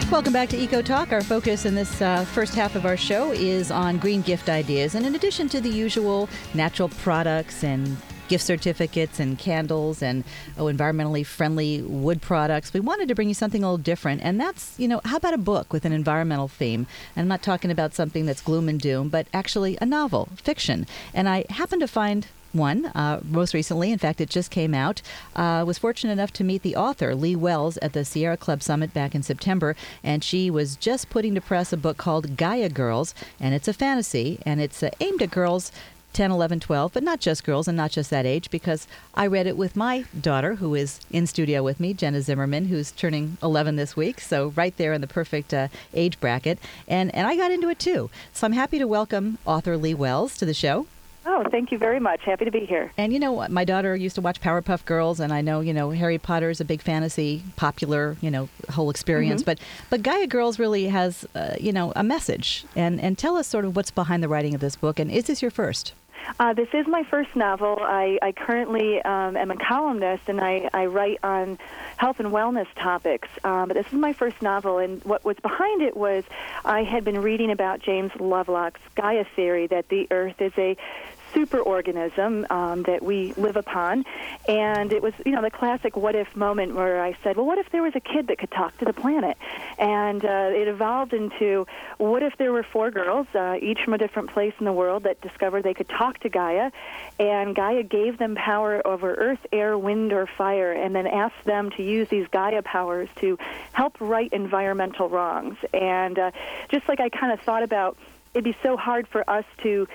Welcome back to Eco Talk. Our focus in this first half of our show is on green gift ideas. And in addition to the usual natural products and gift certificates and candles and environmentally friendly wood products, we wanted to bring you something a little different. And that's, how about a book with an environmental theme? And I'm not talking about something that's gloom and doom, but actually a novel, fiction. And I happened to find one most recently. In fact, it just came out. Was fortunate enough to meet the author, Lee Wells, at the Sierra Club Summit back in September, and she was just putting to press a book called Gaia Girls, and it's a fantasy, and it's aimed at girls 10, 11, 12, but not just girls and not just that age, because I read it with my daughter, who is in studio with me, Jenna Zimmerman, who's turning 11 this week, so right there in the perfect age bracket, and I got into it too. So I'm happy to welcome author Lee Wells to the show. Oh, thank you very much. Happy to be here. And my daughter used to watch Powerpuff Girls, and I know, Harry Potter is a big fantasy, popular, whole experience. Mm-hmm. But Gaia Girls really has, a message. And tell us sort of what's behind the writing of this book. And is this your first? This is my first novel. I currently am a columnist, and I write on health and wellness topics. But this is my first novel, and what was behind it was I had been reading about James Lovelock's Gaia theory that the Earth is a superorganism that we live upon, and it was the classic what if moment where I said, well, what if there was a kid that could talk to the planet? And it evolved into what if there were 4 girls, each from a different place in the world, that discovered they could talk to Gaia, and Gaia gave them power over earth, air, wind, or fire, and then asked them to use these Gaia powers to help right environmental wrongs. And just like I kind of thought about, it'd be so hard for us to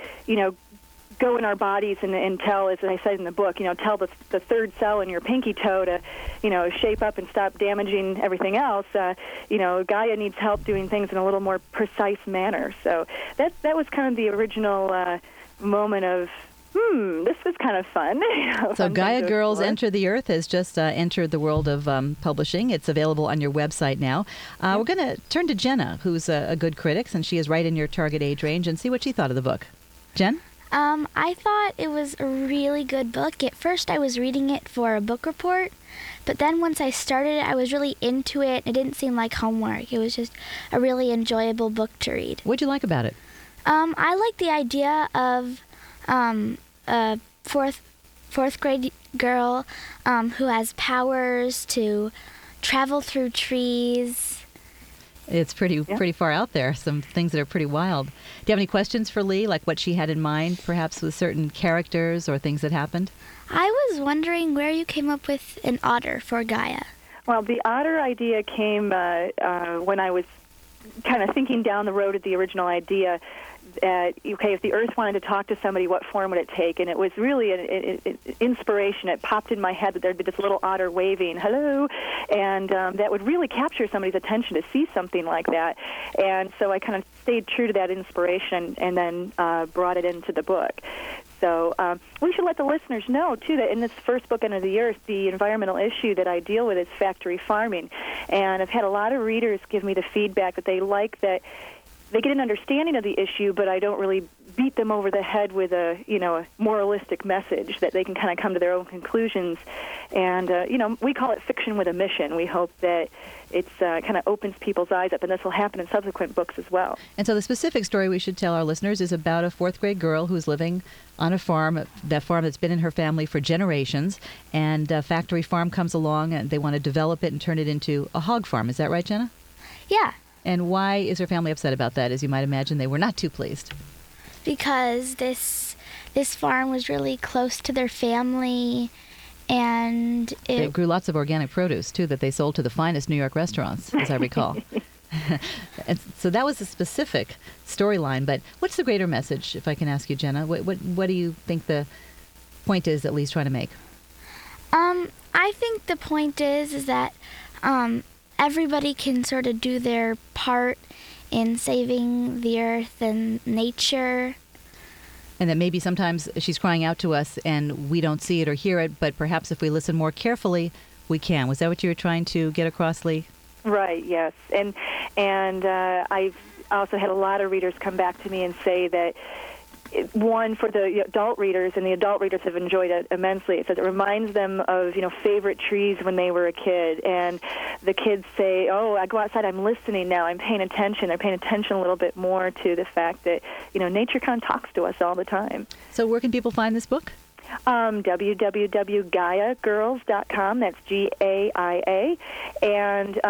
go in our bodies and tell, as I said in the book, tell the third cell in your pinky toe to, shape up and stop damaging everything else. Gaia needs help doing things in a little more precise manner. So that was kind of the original moment of, this was kind of fun. So Gaia Girls Enter the Earth has just entered the world of publishing. It's available on your website now. We're going to turn to Jenna, who's a good critic, since she is right in your target age range, and see what she thought of the book. Jen? I thought it was a really good book. At first, I was reading it for a book report, but then once I started it, I was really into it. It didn't seem like homework. It was just a really enjoyable book to read. What'd you like about it? I like the idea of a fourth grade girl who has powers to travel through trees. It's pretty far out there, some things that are pretty wild. Do you have any questions for Lee, like what she had in mind, perhaps with certain characters or things that happened? I was wondering where you came up with an otter for Gaia. Well, the otter idea came when I was kind of thinking down the road of the original idea. If the Earth wanted to talk to somebody, what form would it take? And it was really an inspiration. It popped in my head that there'd be this little otter waving, hello, and that would really capture somebody's attention to see something like that. And so I kind of stayed true to that inspiration and then brought it into the book. So we should let the listeners know, too, that in this first book, Under the Earth, the environmental issue that I deal with is factory farming. And I've had a lot of readers give me the feedback that they like that they get an understanding of the issue, but I don't really beat them over the head with a moralistic message, that they can kind of come to their own conclusions. And, we call it fiction with a mission. We hope that it's kind of opens people's eyes up, and this will happen in subsequent books as well. And so the specific story we should tell our listeners is about a 4th grade girl who's living on a farm, that farm that's been in her family for generations, and a factory farm comes along, and they want to develop it and turn it into a hog farm. Is that right, Jenna? Yeah. And why is her family upset about that? As you might imagine, they were not too pleased. Because this farm was really close to their family, and they grew lots of organic produce, too, that they sold to the finest New York restaurants, as I recall. And so that was a specific storyline. But what's the greater message, if I can ask you, Jenna? What do you think the point is that Lee's trying to make? I think the point is that everybody can sort of do their part in saving the earth and nature. And that maybe sometimes she's crying out to us and we don't see it or hear it, but perhaps if we listen more carefully, we can. Was that what you were trying to get across, Lee? Right, yes. And I've also had a lot of readers come back to me and say that one for the adult readers, and the adult readers have enjoyed it immensely. It says it reminds them of favorite trees when they were a kid, and the kids say, "Oh, I go outside, I'm listening now, I'm paying attention." They're paying attention a little bit more to the fact that nature kind of talks to us all the time. So where can people find this book? www.GaiaGirls.com. That's GAIA, and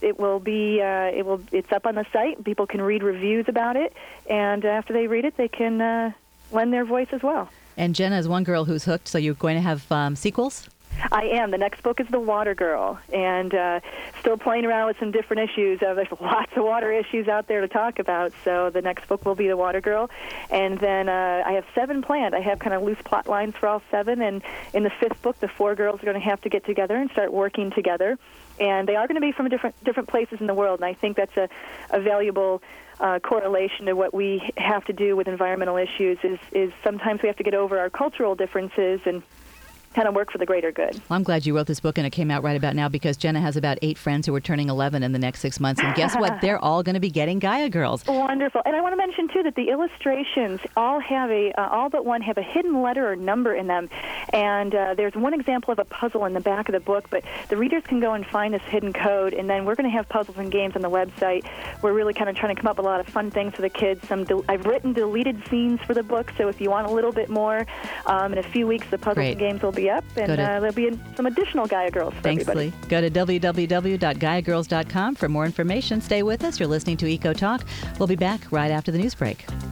it's up on the site. People can read reviews about it, and after they read it, they can lend their voice as well. And Jenna is one girl who's hooked. So you're going to have sequels? I am. The next book is The Water Girl, and still playing around with some different issues. There's lots of water issues out there to talk about, so the next book will be The Water Girl. And then I have 7 planned. I have kind of loose plot lines for all 7, and in the 5th book, the 4 girls are going to have to get together and start working together. And they are going to be from different places in the world, and I think that's a valuable correlation to what we have to do with environmental issues is sometimes we have to get over our cultural differences and kind of work for the greater good. Well, I'm glad you wrote this book and it came out right about now, because Jenna has about 8 friends who are turning 11 in the next 6 months. And guess what? They're all going to be getting Gaia Girls. Wonderful. And I want to mention, too, that the illustrations all have all but one have a hidden letter or number in them. And there's one example of a puzzle in the back of the book, but the readers can go and find this hidden code. And then we're going to have puzzles and games on the website. We're really kind of trying to come up with a lot of fun things for the kids. I've written deleted scenes for the book, so if you want a little bit more, in a few weeks the puzzles and games will be up, and there'll be some additional Gaia Girls for everybody. Lee. Go to www.GaiaGirls.com for more information. Stay with us. You're listening to Eco Talk. We'll be back right after the news break.